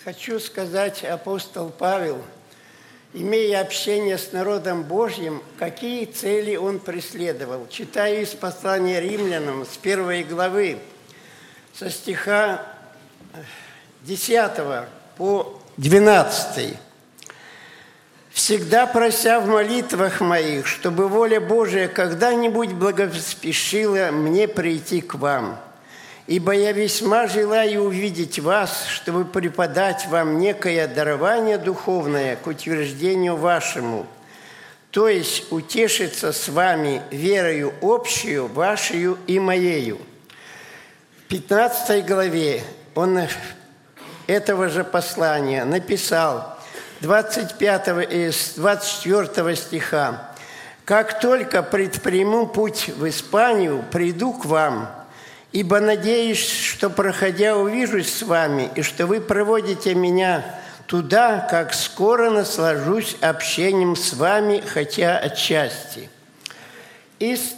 Хочу сказать, апостол Павел, имея общение с народом Божьим, какие цели он преследовал. Читаю из послания римлянам с 1 главы, со стиха 10 по 12. «Всегда прося в молитвах моих, чтобы воля Божия когда-нибудь благоспешила мне прийти к вам. Ибо я весьма желаю увидеть вас, чтобы преподать вам некое дарование духовное к утверждению вашему, то есть утешиться с вами верою общую, вашею и моею». В 15 главе он этого же послания написал, 25 и 24 стиха: «Как только предприму путь в Испанию, приду к вам, ибо надеюсь, что, проходя, увижусь с вами, и что вы проводите меня туда, как скоро наслажусь общением с вами, хотя отчасти». И с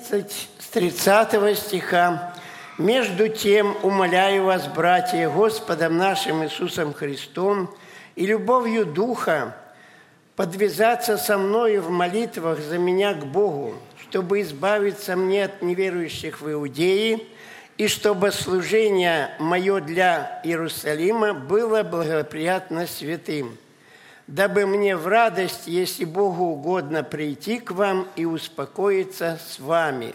30 стиха: «Между тем умоляю вас, братья, Господом нашим Иисусом Христом и любовью Духа, подвязаться со мною в молитвах за меня к Богу, чтобы избавиться мне от неверующих в Иудее, и чтобы служение мое для Иерусалима было благоприятно святым, дабы мне в радость, если Богу угодно, прийти к вам и успокоиться с вами,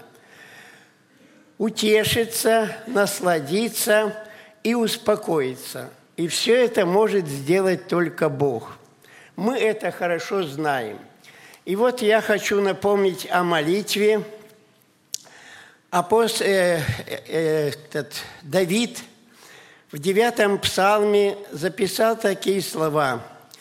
утешиться, насладиться и успокоиться. И все это может сделать только Бог. Мы это хорошо знаем. И вот я хочу напомнить о молитве. Давид в 9 псалме записал такие слова.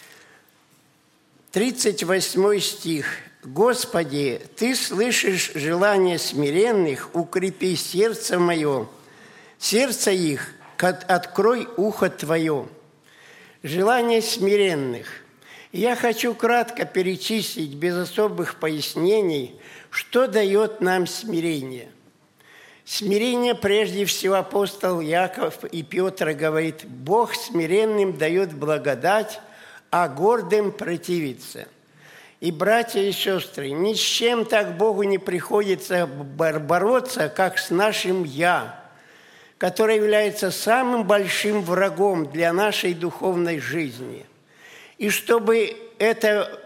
38 стих: «Господи, Ты слышишь желания смиренных, укрепи сердце мое, сердце их, открой ухо Твое». Желание смиренных. Я хочу кратко перечислить, без особых пояснений, что дает нам смирение. Смирение, прежде всего, апостол Яков и Петр говорит: «Бог смиренным дает благодать, а гордым противится». И, братья и сестры, ни с чем так Богу не приходится бороться, как с нашим «я», которое является самым большим врагом для нашей духовной жизни. И чтобы этого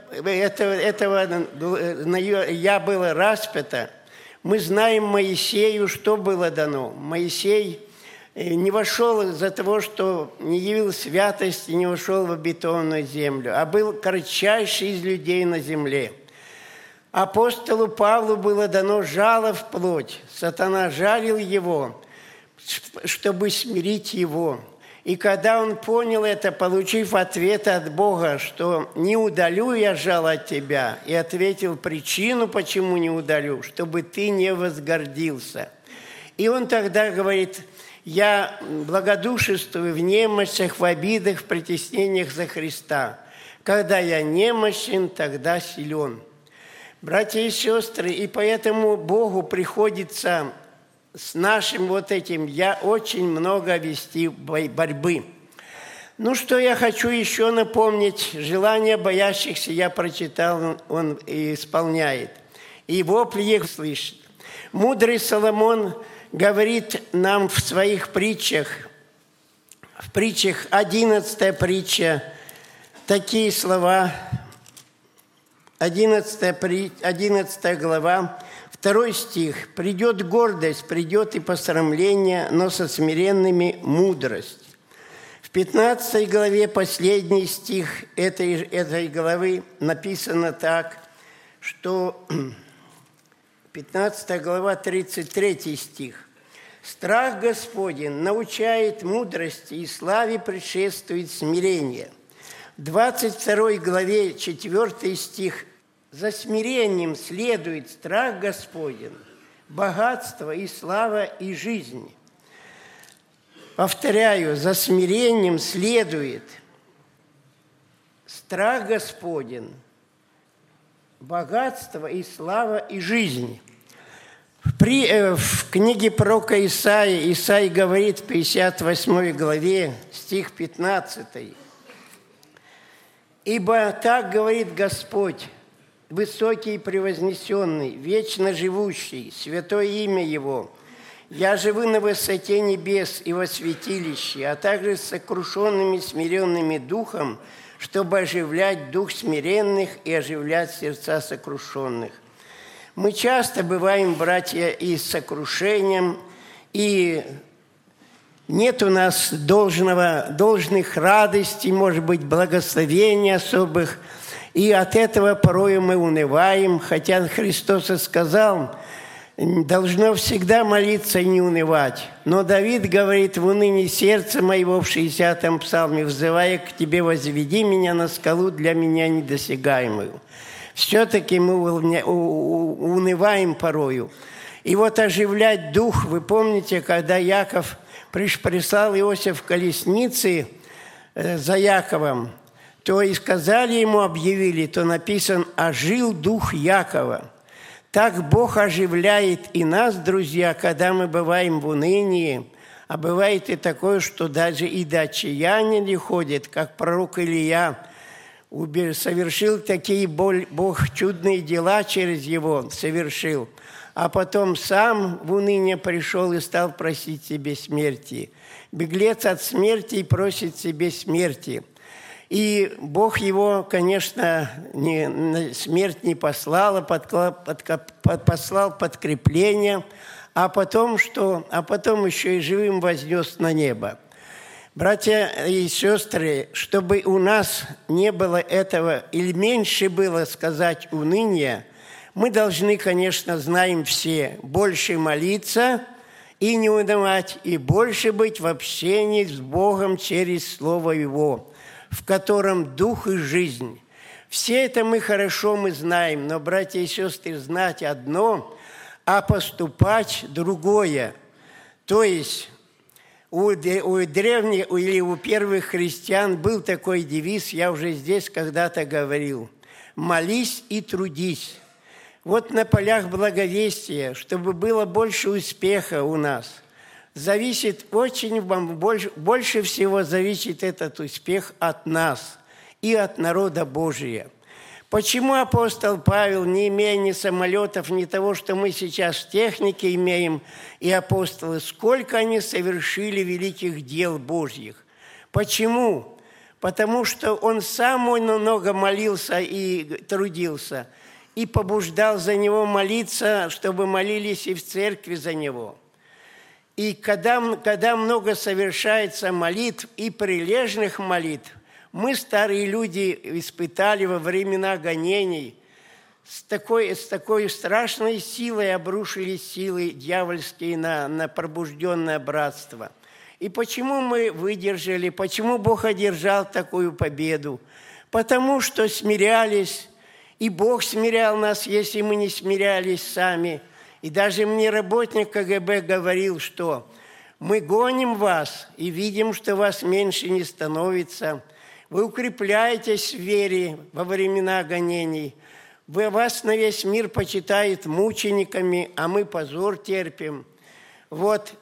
«я» было распято, мы знаем Моисею, что было дано. Моисей не вошел из-за того, что не явил святости, не вошел в обетованную землю, а был кратчайший из людей на земле. Апостолу Павлу было дано жало в плоть. Сатана жалил его, чтобы смирить его. И когда он понял это, получив ответ от Бога, что «не удалю я жало от тебя», и ответил причину, почему не удалю, чтобы ты не возгордился. И он тогда говорит: «Я благодушествую в немощах, в обидах, в притеснениях за Христа. Когда я немощен, тогда силен». Братья и сестры, и поэтому Богу приходится с нашим вот этим «я» очень много вести борьбы. Ну, что я хочу еще напомнить. Желание боящихся я прочитал, он и исполняет. И вопли их слышит. Мудрый Соломон говорит нам в своих притчах, в притчах 11 притча, такие слова, 11 глава, 2 стих: «Придет гордость, придет и посрамление, но со смиренными мудрость». В 15 главе, последний стих этой главы, написано так, что 15 глава, 33 стих: «Страх Господень научает мудрости, и славе предшествует смирение». В 22 главе, 4 стих: «За смирением следует страх Господень, богатство и слава и жизнь». Повторяю, за смирением следует страх Господень, богатство и слава и жизнь. В книге пророка Исаии говорит в 58 главе, стих 15. «Ибо так говорит Господь, высокий и превознесенный, вечно живущий, святое имя Его. Я живу на высоте небес и во святилище, а также с сокрушенными, смиренными духом, чтобы оживлять дух смиренных и оживлять сердца сокрушенных». Мы часто бываем, братья, и с сокрушением, и нет у нас должных радостей, может быть, благословений особых, и от этого порою мы унываем, хотя Христос и сказал, должно всегда молиться и не унывать. Но Давид говорит: в унынии сердца моего, в 60-м псалме, взывая к Тебе, возведи меня на скалу для меня недосягаемую. Все-таки мы унываем порою. И вот оживлять дух, вы помните, когда Яков прислал Иосиф в колеснице за Яковом, то и сказали ему, объявили, то написано: «Ожил дух Якова». Так Бог оживляет и нас, друзья, когда мы бываем в унынии. А бывает и такое, что даже и до отчаяния не ходит, как пророк Илия. Совершил такие Бог чудные дела через его, совершил. А потом сам в уныние пришел и стал просить себе смерти. Беглец от смерти просит себе смерти. И Бог его, конечно, смерть не послал, а послал подкрепление, а потом что? А потом еще и живым вознес на небо. Братья и сестры, чтобы у нас не было этого или меньше было, сказать, уныния, мы должны, конечно, знаем все, больше молиться и не унывать, и больше быть в общении с Богом через Слово Его, в котором дух и жизнь. Все это мы знаем, но, братья и сестры, знать одно, а поступать другое. То есть у древних или у первых христиан был такой девиз, я уже здесь когда-то говорил: «Молись и трудись». Вот на полях благовестия, чтобы было больше успеха у нас, зависит больше всего зависит этот успех от нас и от народа Божия. Почему апостол Павел, не имея ни самолетов, ни того, что мы сейчас в технике имеем, и апостолы, сколько они совершили великих дел Божьих? Почему? Потому что он сам много молился и трудился, и побуждал за него молиться, чтобы молились и в церкви за него. И когда много совершается молитв и прилежных молитв, мы, старые люди, испытали во времена гонений, с такой страшной силой обрушились силы дьявольские на пробужденное братство. И почему мы выдержали, почему Бог одержал такую победу? Потому что смирялись, и Бог смирял нас, если мы не смирялись сами. И даже мне работник КГБ говорил, что мы гоним вас и видим, что вас меньше не становится. Вы укрепляетесь в вере во времена гонений. Вас на весь мир почитают мучениками, а мы позор терпим. Вот,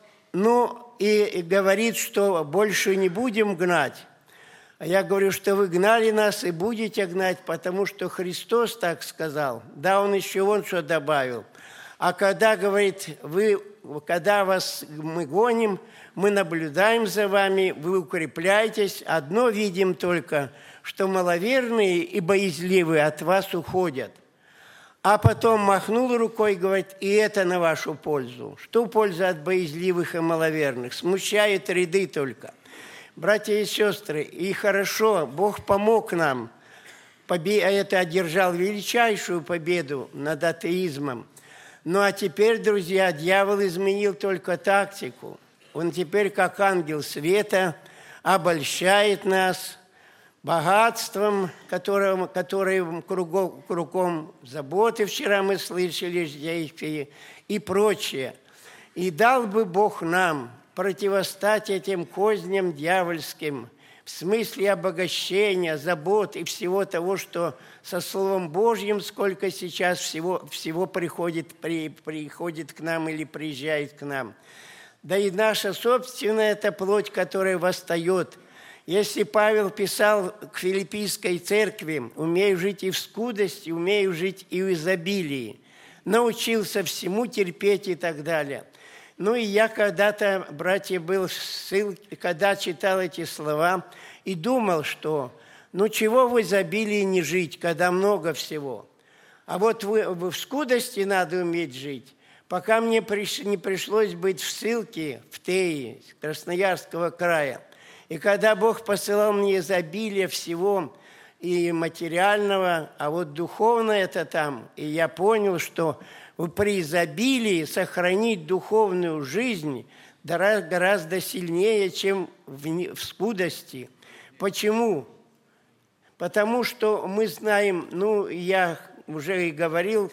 и говорит, что больше не будем гнать. А я говорю, что вы гнали нас и будете гнать, потому что Христос так сказал. Да, Он еще вон что добавил. А когда, говорит, когда вас мы гоним, мы наблюдаем за вами, вы укрепляетесь. Одно видим только, что маловерные и боязливые от вас уходят. А потом махнул рукой и говорит: и это на вашу пользу. Что польза от боязливых и маловерных? Смущает ряды только. Братья и сестры, и хорошо, Бог помог нам. Это одержал величайшую победу над атеизмом. Ну а теперь, друзья, дьявол изменил только тактику. Он теперь, как ангел света, обольщает нас богатством, которое кругом заботы, вчера мы слышали, житейские, и прочее. И дал бы Бог нам противостать этим козням дьявольским в смысле обогащения, забот и всего того, что со Словом Божьим, сколько сейчас всего приходит к нам или приезжает к нам. Да и наша собственная эта плоть, которая восстает. Если Павел писал к Филиппийской церкви: «Умею жить и в скудости, умею жить и в изобилии», научился всему терпеть и так далее. Ну и я когда-то, братья, был в ссылке, когда читал эти слова и думал, что чего в изобилии не жить, когда много всего. А вот в скудости надо уметь жить. Пока мне не пришлось быть в ссылке в Теи, Красноярского края, и когда Бог посылал мне изобилие всего и материального, а вот духовное это там, и я понял, что при изобилии сохранить духовную жизнь гораздо сильнее, чем в скудости. Почему? Потому что мы знаем, я уже и говорил,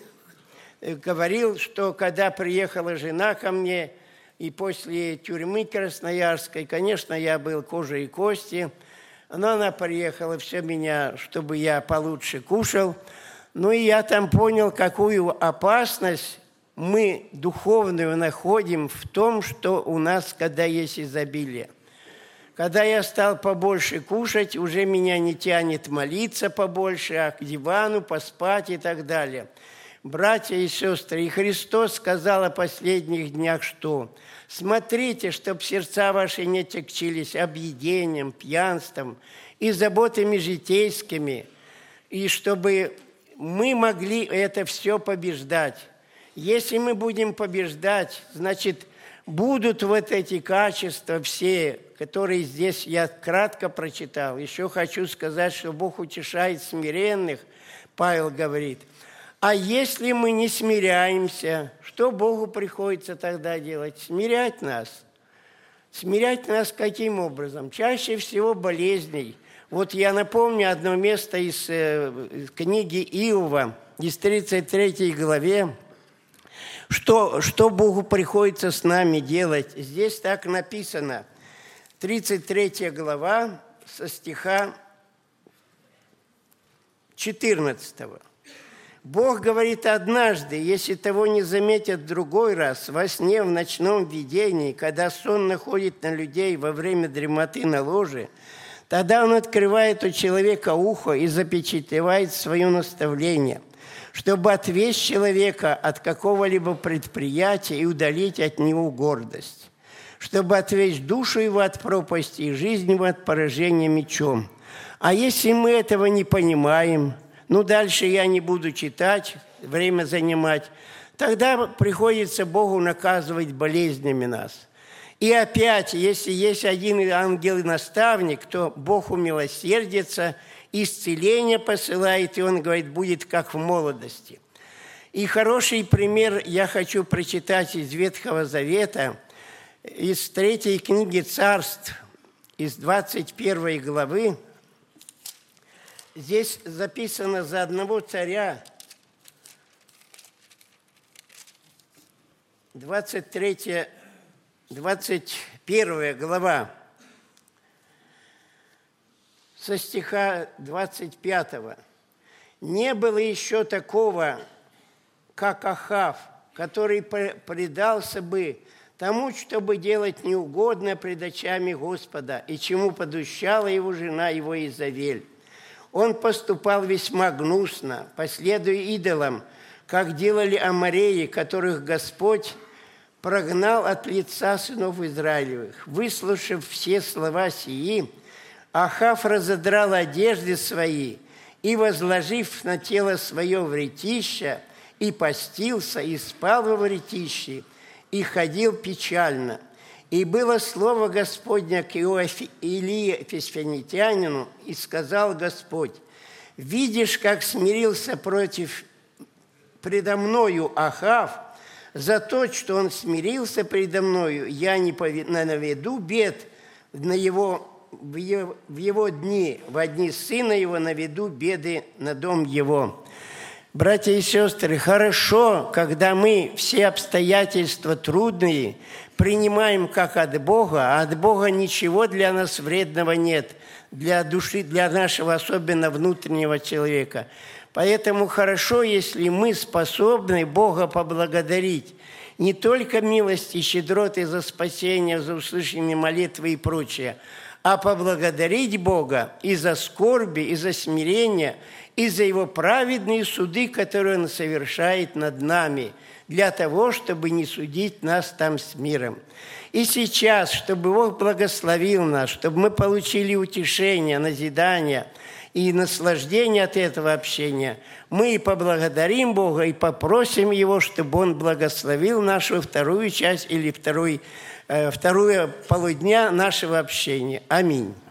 что когда приехала жена ко мне, и после тюрьмы Красноярской, конечно, я был кожей и кости, но она приехала все меня, чтобы я получше кушал. И я там понял, какую опасность мы духовную находим в том, что у нас, когда есть изобилие. Когда я стал побольше кушать, уже меня не тянет молиться побольше, а к дивану поспать и так далее. Братья и сестры, и Христос сказал о последних днях, что «Смотрите, чтоб сердца ваши не тягчились объедением, пьянством и заботами житейскими, и чтобы мы могли это все побеждать». Если мы будем побеждать, значит, будут вот эти качества все, которые здесь я кратко прочитал. Еще хочу сказать, что Бог утешает смиренных, Павел говорит. А если мы не смиряемся, что Богу приходится тогда делать? Смирять нас. Смирять нас каким образом? Чаще всего болезней. Вот я напомню одно место из книги Иова, из 33 главе, что Богу приходится с нами делать. Здесь так написано, 33 глава, со стиха 14. Бог говорит: однажды, если того не заметят в другой раз, во сне, в ночном видении, когда сон находит на людей во время дремоты на ложе, тогда Он открывает у человека ухо и запечатлевает свое наставление, чтобы отвлечь человека от какого-либо предприятия и удалить от него гордость, чтобы отвлечь душу его от пропасти и жизнь его от поражения мечом. А если мы этого не понимаем, дальше я не буду читать, время занимать, тогда приходится Богу наказывать болезнями нас. И опять, если есть один ангел и наставник, то Бог умилосердится, исцеление посылает, и Он говорит, будет как в молодости. И хороший пример я хочу прочитать из Ветхого Завета, из 3 книги Царств, из 21 главы. Здесь записано за одного царя, 21 глава, со стиха 25. «Не было еще такого, как Ахав, который предался бы тому, чтобы делать неугодно пред очами Господа, и чему подущала его жена его Изавель. Он поступал весьма гнусно, последуя идолам, как делали амореи, которых Господь прогнал от лица сынов Израилевых. Выслушав все слова сии, Ахав разодрал одежды свои и, возложив на тело свое вретище, и постился, и спал во вретище, и ходил печально. И было слово Господня к Илии Фисфенитянину, и сказал Господь: «Видишь, как смирился предо мною Ахав, за то, что он смирился предо мною, я не наведу бед в его дни, во дни сына его наведу беды на дом его». Братья и сестры, хорошо, когда мы все обстоятельства трудные принимаем как от Бога, а от Бога ничего для нас вредного нет, для души, для нашего особенно внутреннего человека. Поэтому хорошо, если мы способны Бога поблагодарить не только милости, щедроты за спасение, за услышанные молитвы и прочее, а поблагодарить Бога и за скорби, и за смирение, и за Его праведные суды, которые Он совершает над нами, для того, чтобы не судить нас там с миром. И сейчас, чтобы Бог благословил нас, чтобы мы получили утешение, назидание и наслаждение от этого общения, мы и поблагодарим Бога, и попросим Его, чтобы Он благословил нашу вторую часть или вторую полудня нашего общения. Аминь.